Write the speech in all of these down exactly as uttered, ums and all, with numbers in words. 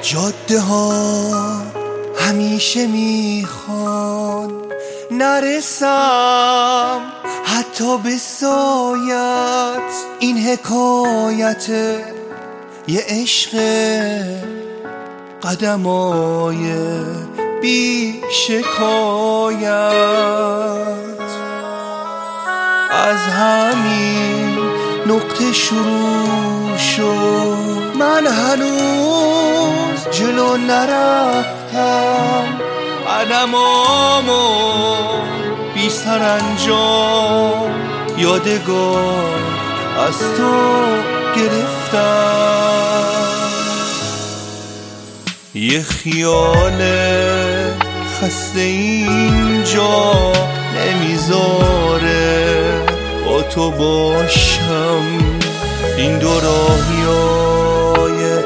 جاده ها همیشه میخوان نرسم حتی به سایت. این حکایت یه عشق قدمای بی شکایت. از همین نقطه شروع شد، من هنوز جلو نرفتم. قدمامو بی سرانجام یادگار از تو گرفتم. یه خیال خسته اینجا نمیذاره با تو باشم. این دو راهیای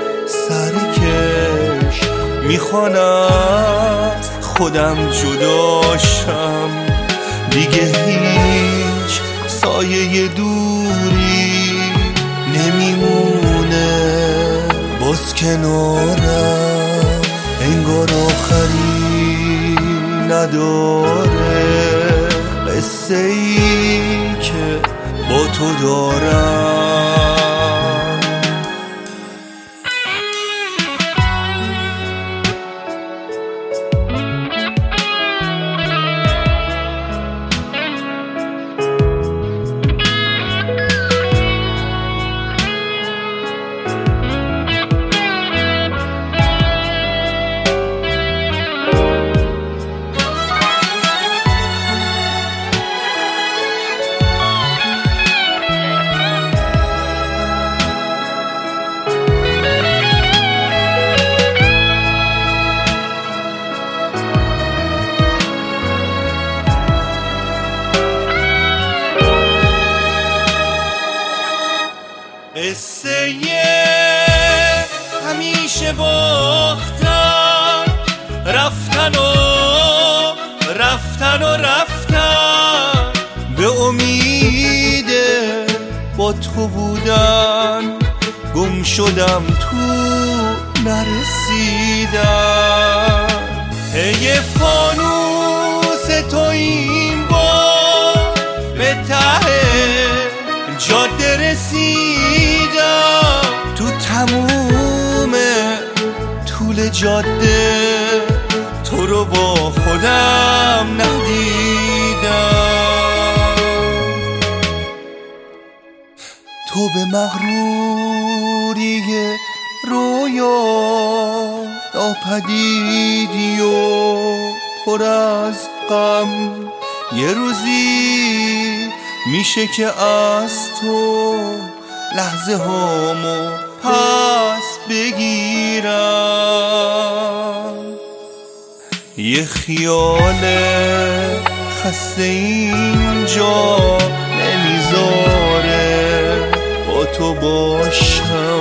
سرکش میخوانم خودم جداشم. دیگه هیچ سایه دوری نمیمونه باز کنارم. انگار آخری نداره قصه ای که با تو دارم. قصه همیشه باختن، رفتن و رفتن و رفتن. به امید با تو بودن گم شدم تو نرسیدم. هی فانوس تو این بار به ته جاده رسیدم. تو تموم طول جاده تو رو با خودم ندیدم. تو به مغروری رویا ناپدیدی و پر از غم. یه روزی میشه که از تو لحظه هامو پس بگیرم. یه خیال خسته اینجا نمیذاره با تو باشم.